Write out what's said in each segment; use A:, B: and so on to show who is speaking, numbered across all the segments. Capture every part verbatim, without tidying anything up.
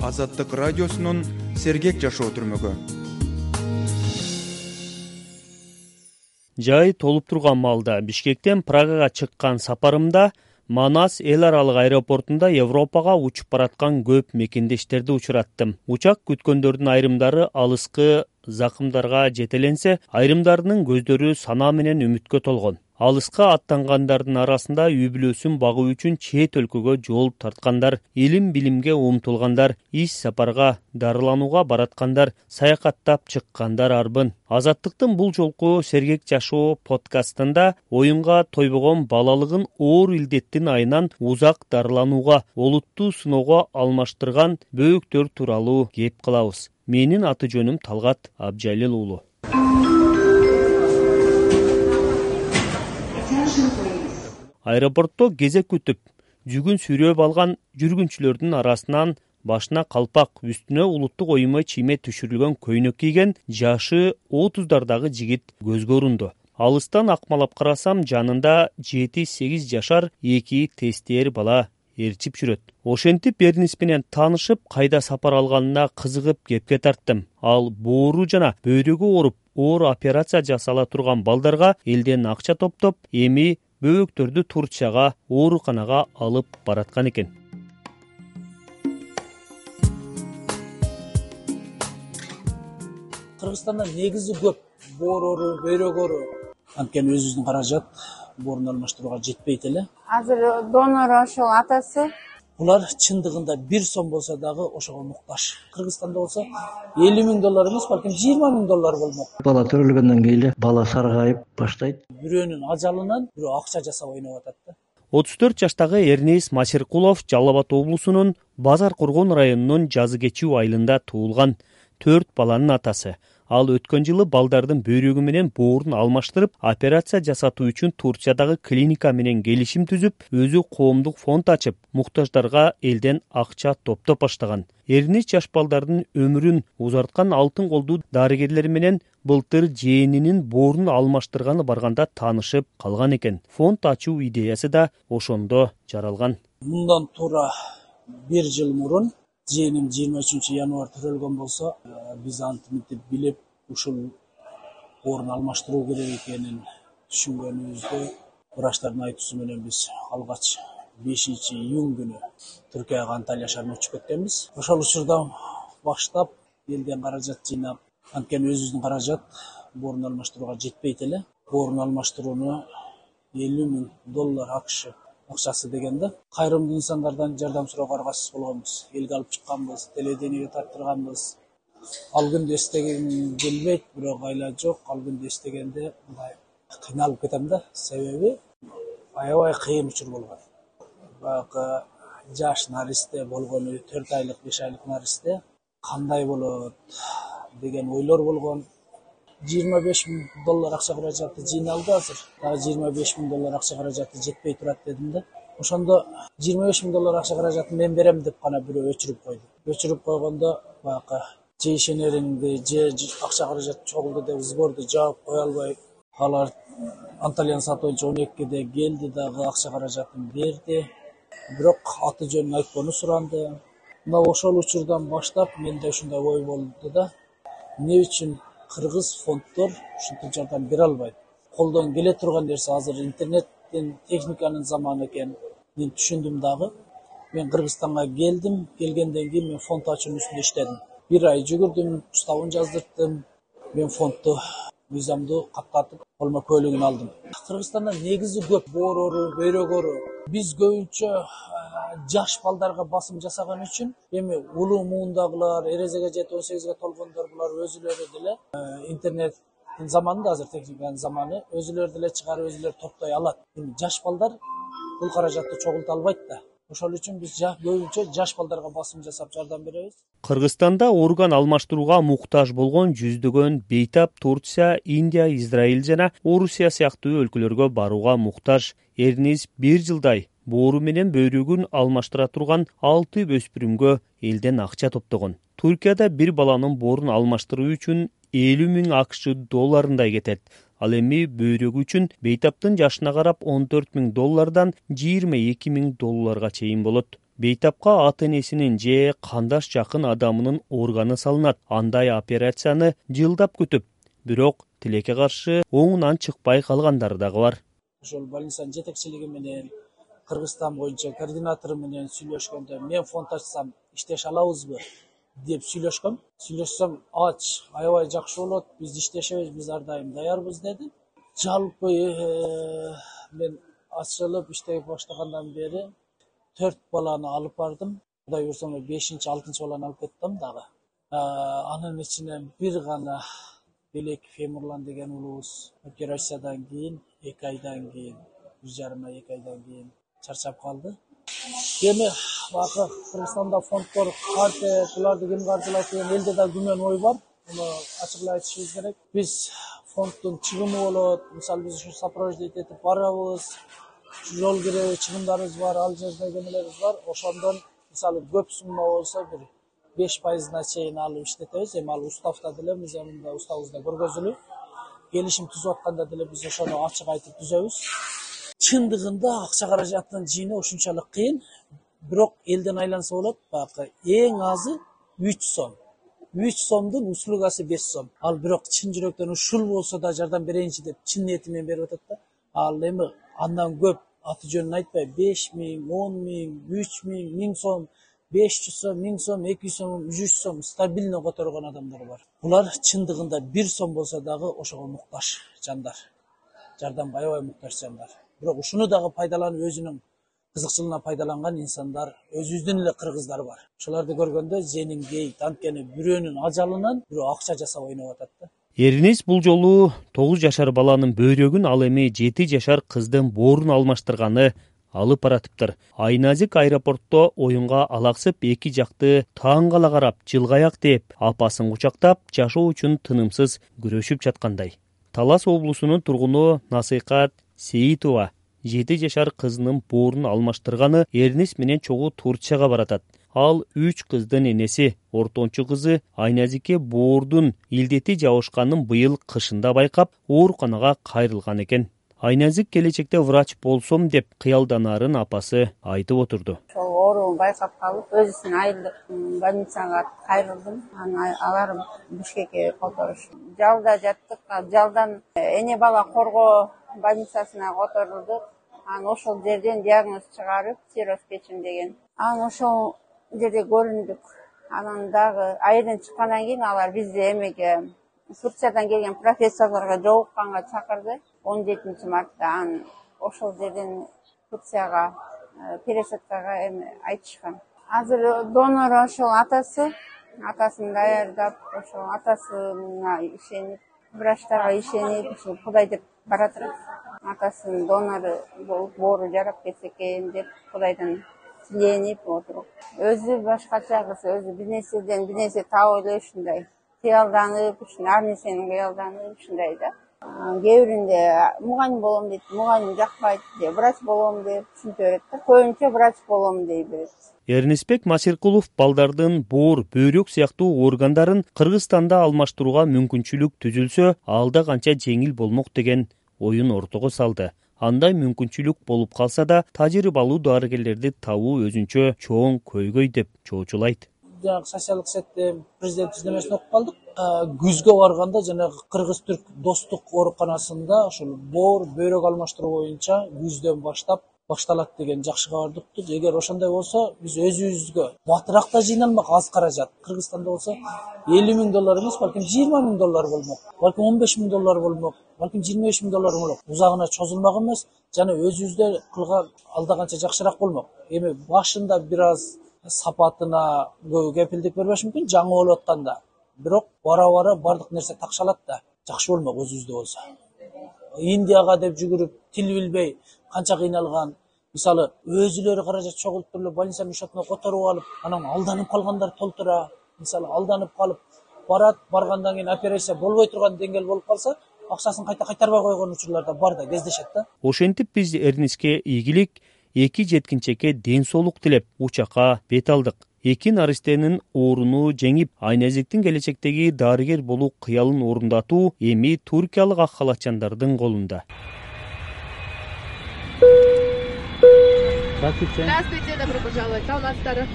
A: Азаттык радиосунун сергек жашоо түрмөгү.
B: Жай толуп турган маалда Бишкектен Прагага чыккан сапарымда Манас эл аралык аэропортунда Европага учуп бараткан көп мекендештерди учураттым. Учак күткөндөрдүн айрымдары алыскы закымдарга жетеленсе, айрымдарынын көздөрү санаа менен үмүткө толгон. Алыска аттангандардын арасында үй бүлөсүн багуу үчүн чет өлкөгө жол тарткандар, илим билимге умтулгандар, иш сапарга, дарыланууга бараткандар, саякаттап чыккандар арбын. Азаттыктын бул жолку сергек жашоо подкастында оюнга тойбогон балалыгын оор илдеттин айынан узак дарыланууга, олуттуу сыноого алмаштырган бөөктөр тууралуу кеп кылабыз. Менин аты жөнүм Талгат Абжалил уулу. Аэропортто кезек күтүп, жүгүн сүйрөп алган жүргүнчүлөрдүн арасынан башына калпак, үстүнө улуттук оюма чийме түшүрүлгөн көйнөк кийген жашы отуздардагы жигит көзгө урунду. Алыстан акмалап карасам, жанында жети сегиз жашар эки тестиер бала ээрчип жүрөт. Ошентип Бернис менен таанышып, кайда сапар алганына кызыгып кепке тарттым. Ал боору жана бөйрөгү ооруп, оор операция жасала турган балдарга элден акча топтоп, эми бөөктөрдү Турцияга, ооруканага алып бараткан экен.
C: Кыргызстанда негизи көп боор оору, бөйрөк оору. Анткени өзүбүздүн каражат боорун алмаштырууга жетпейт эле.
D: Азыр донор ошол атасы.
C: Булар чындыгында бир сом болсо дагы ошого муктаж. Кыргызстанда болсо элүү миң доллар эмес, балким жыйырма миң доллар болмок.
E: Бала төрөлгөндөн кийин бала саргайып баштайт.
C: Бирөөнүн ажалынан бирөө акча жасап ойноп атат да.
B: отуз төрт жаштагы Эрнис Масиркулов Жалал Абад облусунун Базар Коргон районунун Жазы Кечүү айылында туулган төрт баланын атасы. Ал өткөн жылы балдардын бөйрөгү менен боорун алмаштырып, операция жасатуу үчүн Турциядагы клиника менен келишим түзүп, өзү коомдук фонд ачып, муктаждарга элден акча топтоп баштаган. Эрнис жаш балдардын өмүрүн узарткан алтын колдуу дарыгерлер менен былтыр жээнинин боорун алмаштырганы барганда таанышып калган экен. Фонд ачуу идеясы да ошондо жаралган.
C: Мындан туура бир жыл мурун жээним жыйырма үчүнчү январь төрөлгөн болсо, биз антип билип, ушул боорун алмаштыруу керек экенин түшүнгөнүбүздө врачтардын айтуусу менен биз алгач бешинчи июнь күнү Түркияга Анталия шаарына учуп кеткенбиз. Ошол учурдан баштап элден каражат жыйнап, анткени өзүбүздүн каражат боорун алмаштырууга жетпейт эле. Боорун алмаштырууну элүү миң доллар АКШ акчасы дегенде, кайрымдуу инсандардан жардам суроого аргасыз болгонбуз. Элге алып чыкканбыз, телевидениеге тартырганбыз. Ал күндү эстегим келбейт, бирок айла жок. Ал күндү эстегенде мындай кыйналып кетем да, себеби аябай кыйын учур болгон. Баягы жаш наристе болгону, төрт айлык, беш айлык наристе кандай болот деген ойлор болгон. жыйырма беш миң доллар акча каражаты жыйналды азыр. Дагы жыйырма беш миң доллар акча каражаты жетпей турат дедим да. Ошондо жыйырма беш миң доллар акча каражатын мен берем деп гана бирөө өчүрүп койду. Өчүрүп койгондо баягы же ишенериңди, же акча каражат чогулду деп сборду жаап кое албай, алар Анталияны сатып боюнча он экиде келди, дагы акча каражатын берди. Бирок аты жөнүн айтпоону суранды. Мына ошол учурдан баштап менде ушундай ой болду да, эмне үчүн кыргыз фонддор ушинтип жардам бере албайт? Колдон келе турган нерсе азыр интернеттин, техниканын заманы экен. Мен түшүндүм дагы. Мен Кыргызстанга келдим, келгенден кийин мен фонд ачуунун үстүндө иштедим. Бир ай жүгүрдүм, уставын жаздырттым. Мен фондду визамду каптатып, колмо көлүгүн алдым. Кыргызстанда негизи көп боор оору, бөйрөк оору. Биз көбүнчө жаш балдарга басым жасаган үчүн эми улуу муундагылар, эрезеге жетип он сегизге толгондор булар өзүлөрү деле интернеттин заманында, азыр техниканын заманы, өзүлөрү деле чыгарып, өзүлөрү топтой алат. Эми жаш балдар бул каражатты чогулта албайт да. Ошол үчүн биз көбүнчө жаш балдарга басым жасап жардам беребиз.
B: Кыргызстанда орган алмаштырууга муктаж болгон жүздөгөн бейтап Турция, Индия, Израиль жана Орусия сыяктуу өлкөлөргө барууга муктаж. Эрнис бир жылдай боору менен бөйрөгүн алмаштыра турган алты өспүрүмгө элден акча топтогон. Туркияда бир баланын боорун алмаштыруу үчүн элүү миң АКШ долларындай кетет. Ал эми бөйрөгү үчүн бейтаптын жашына карап он төрт миң доллардан жыйырма эки миң долларга чейин болот. Бейтапка ата энесинин же кандаш жакын адамынын органы салынат. Андай операцияны жылдап күтүп, бирок тилекке каршы оңунан чыкпай калгандары дагы бар.
C: Ошол больницанын жетекчилиги менен Кыргызстан боюнча координатору менен сүйлөшкөндө мен фонд ачсам иштеше алабызбы деп сүйлөшкөм. Сүйлөшсөм, ач, аябай жакшы болот, биз иштешебиз, биз ар дайым даярбыз деди. Жалпы мен ачылып иштей баштагандан бери төрт баланы алып бардым. Кудай буйрса бешинчи, алтынчы баланы алып кеттим дагы. Анын ичинен бир гана белек фемурлан деген улубуз операциядан кийин эки айдан кийин, бир жарым ай эки айдан кийин чарчап калды. Эми бакы Кыргызстанда фонддор карте, буларды ким каржылайт деген элде да күмөн ой бар. Муну ачык айтышыбыз керек. Биз фонддун чыгымы болот. Мисалы биз ушу сопровождать этип барабыз. Жол кире чыгымдарыбыз бар, ал жерде кемелерибиз бар. Ошондон мисалы көп сумма болсо бир беш пайызына чейин алып иштетебиз. Эми ал уставда деле биз мында уставыбызда көргөзүлүп, келишим түзүп атканда деле биз ошону ачык айтып түзөбүз. Чындыгында акча каражаттын жыйыны ушунчалык кыйын, бирок элден айланса болот. Бакы эң азы үч сом. үч сомдун услугасы беш сом. Ал бирок чын жүрөктөн ушул болсо да жардам берейинчи деп чын ниети менен берип атат да. Ал эми андан көп аты жөнүн айтпай беш миң, он миң, үч миң, миң сом, беш жүз сом, миң сом, эки жүз сом, жүз сом стабилдүү которгон адамдар бар. Булар чындыгында бир сом болсо дагы ошого муктаж жандар. Жардамга аябай муктаж жандар. Бирок ушуну дагы пайдаланып өзүнүн кызыкчылыгына пайдаланган инсандар, өзүбүздүн эле кыргыздар бар. Ошолорду көргөндө женим кейт, анткени бирөөнүн ажалынан бирөө акча жасап ойноп атат да.
B: Эринес бул жолу тогуз жашар баланын бөйрөгүн, ал эми жети жашар кыздын боорун алмаштырганы алып баратыптыр. Айназик аэропортто оюнга алаксып эки жакты таң кала карап, жылгаяк деп, апасын кучактап, жашоо үчүн тынымсыз күрөшүп жаткандай. Талас облусунун тургуну Насыйкат Сейитова жети жашар кызынын боорун алмаштырганы Эринес менен чогуу Турцияга баратат. Ал үч кыздын энеси, ортончу кызы Айназикке боордун илдети жабышканын быйыл кышында байкап, ооруканага кайрылган экен. Айназик келечекте врач болсом деп кыялданарын апасы айтып отурду.
D: Ошол ооруун байкап калып, өзүсүн айылдык больницага кайрылдым. Аны алар Бишкекке которуш. Жалда жаттык. Жалдан эне бала коргоо больницасына которулдук. Анан ошол жерден диагноз чыгарып, цирроз печени деген. Анан ошол жерде көрүндүк. Анан дагы айылдан чыккандан кийин алар бизди эмеге Турциядан келген профессорлорго жолукканга чакырды. он жетинчи мартта анан ошол жерден Турцияга пересадкага эми айтышкан. Азыр донор ошол атасы, атасын даярдап, ошол атасына ишенип, врачтарга ишенип, ушул Кудай деп баратыр. Атасынын донору болуп, боору жарап кетсе экен деп Кудайдан тиленип отуруп. Өзү башкача кыз, өзү бир нерседен бир нерсе таап эле ушундай кыялданып, ушун ар нерсени кыялданып ушундай да. Кээ биринде мугалим болом дейт, мугалим жакпайт деп, врач болом деп түшүнтүп берет да. Көбүнчө врач болом дей берет.
B: Эрнесбек Масиркулов балдардын боор, бөйрөк сыяктуу органдарын Кыргызстанда алмаштырууга мүмкүнчүлүк түзүлсө, алда канча жеңил болмок деген оюн ортого салды. Андай мүмкүнчүлүк болуп калса да, тажрыйбалуу дарыгерлерди табуу өзүнчө чоң көйгөй деп чоочулайт.
C: Жанагы социалдык сетте президент түзмөсүн окуп калдык. Күзгө барганда жанагы Кыргыз-Түрк достук ооруканасында ошол боор, бөйрөк алмаштыруу боюнча күздөн баштап башталат деген жакшы кабарды уктук. Эгер ошондой болсо, биз өзүбүзгө батыраак да жыйналмак аз каражат. Кыргызстанда болсо элүү миң доллар эмес, балким жыйырма миң доллар болмок. Балким он беш миң доллар болмок. Балким жыйырма беш миң доллар болмок. Узагына чозулмак эмес, жана өзүбүздө кылган алда канча жакшыраак болмок. Эми башында бир аз сапатына көп кепилдик бербеш мүмкүн, жаңы болуп атканда. Бирок бара-бара бардык нерсе такшалат да, жакшы болмок өзүбүздө болсо. Индияга деп жүгүрүп, тил билбей канча кыйналган, мисалы өзүлөрү каражат чогултуп эле больницанын счетуна которуп алып, анан алданып калгандар толтура. Мисалы алданып калып барат, баргандан кийин операция болбой турган деңгээл болуп калса, акчасын кайта кайтарбай койгон учурлар да бар да, кездешет да.
B: Ошентип биз Эрнеске ийгилик, эки жеткинчекке ден соолук тилеп учакка бет алдык. Эки наристенин ооруну жеңип, Айназиктин келечектеги дарыгер болуу кыялын орундатуу эми туркиялык ак халатчандардын колунда. Здравствуйте.
F: Здравствуйте, добро пожаловать. А у нас старых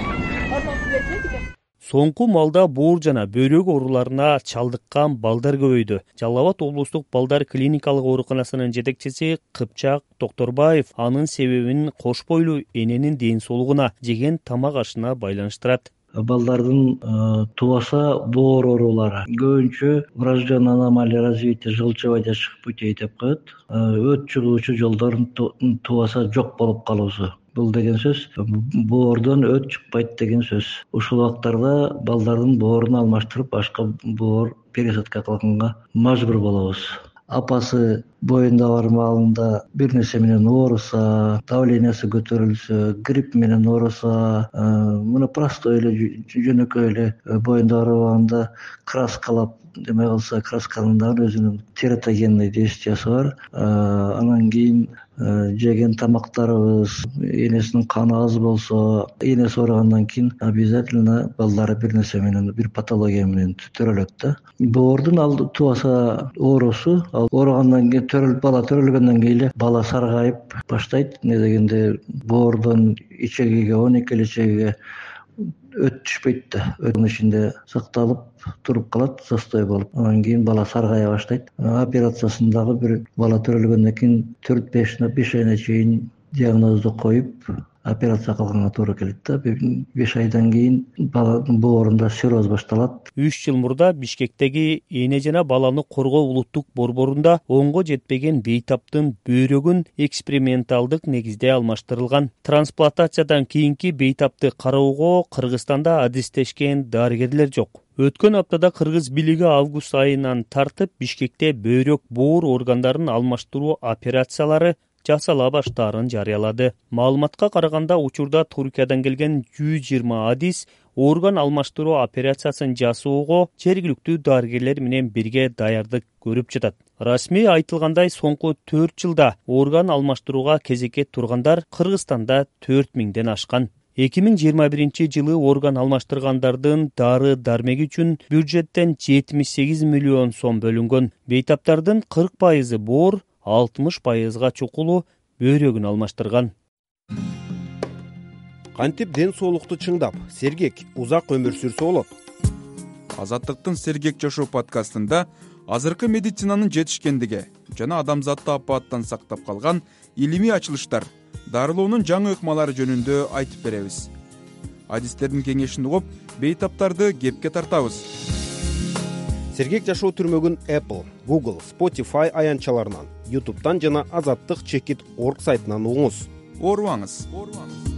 B: Соңку малда боор жана бөйрөк ооруларына чалдыккан балдар көбөйдү. Жалал Абад облустук балдар клиникалык ооруканасынын жетекчиси Кыпчак Токторбаев анын себебин кош бойлуу эненин ден соолугуна, жеген тамак ашына байланыштырат.
E: Балдардын тубаса боор оорулары көбүнчө врожденная аномалия развития желчеводящих путей деп коет. Өт чыгуучу жолдордун тубаса жок болуп калуусу. Бул деген сөз боордон өт чыкпайт деген сөз. Ушул убактарда балдардын боорун алмаштырып, башка боор пересадка кылганга мажбур болобуз. Апасы боюнда бар маалында бир нерсе менен ооруса, давлениясы көтөрүлсө, грипп менен ооруса, мына простой эле жөнөкөй эле боюнда аарыбаганда краскалап эме кылса, красканын дагы өзүнүн тератогенный действиясы бар. Анан кийин жеген тамактарыбыз, энесинин каны аз болсо, энеси ооругандан кийин обязательно балдары бир нерсе менен, бир патология менен төрөлөт да. Боордун алды тубаса оорусу, ал ооругандан кийин төрөлүп, бала төрөлгөндөн кийин эле бала саргайып баштайт. Не дегенде боордон ичегиге, он эки ичегиге өт түшпөйт да. Өтүн ичинде сакталып туруп калат, застой болуп. Анан кийин бала саргая баштайт. Операциясындагы бир бала төрөлгөндөн кийин төрт беш айына чейин диагнозду коюп, операция кылганга туура келет да. беш айдан кийин баланын боорунда цирроз башталат.
B: үч жыл мурда Бишкектеги эне жана баланы коргоо улуттук борборунда онго жетпеген бейтаптын бөйрөгүн эксперименталдык негизде алмаштырылган. Трансплантациядан кийинки бейтапты кароого Кыргызстанда адистешкен дарыгерлер жок. Өткөн аптада кыргыз бийлиги август айынан тартып Бишкекте бөйрөк боор органдарын алмаштыруу операциялары жасала баштаарын жарыялады. Маалыматка караганда учурда Туркиядан келген жүз жыйырма адис орган алмаштыруу операциясын жасоого жергиликтүү дарыгерлер менен бирге даярдык көрүп жатат. Расмий айтылгандай, соңку төрт жылда орган алмаштырууга кезекке тургандар Кыргызстанда төрт миңден ашкан. эки миң жыйырма биринчи жылы орган алмаштыргандардын дары дармеги үчүн бюджеттен жетимиш сегиз миллион сом бөлүнгөн. Бейтаптардын кырк пайызы боор, алтымыш пайызга чукулу бөйрөгүн алмаштырган.
G: Кантип ден соолукту чыңдап, сергек, узак өмүр сүрсө болот?
A: Азаттыктын Сергек жашоо подкастында азыркы медицинанын жетишкендиги жана адамзатты апааттан сактап калган илимий ачылыштар, дарылоонун жаңы ыкмалары жөнүндө айтып беребиз. Адистердин кеңешин угуп, бейтаптарды кепке тартабыз.
G: Сергек жашоо түрмөгүн Apple, Google, Spotify аянтчаларынан, YouTube'дан жана азаттык чекит точка орг сайтынан угуңуз.
A: Оорубаңыз.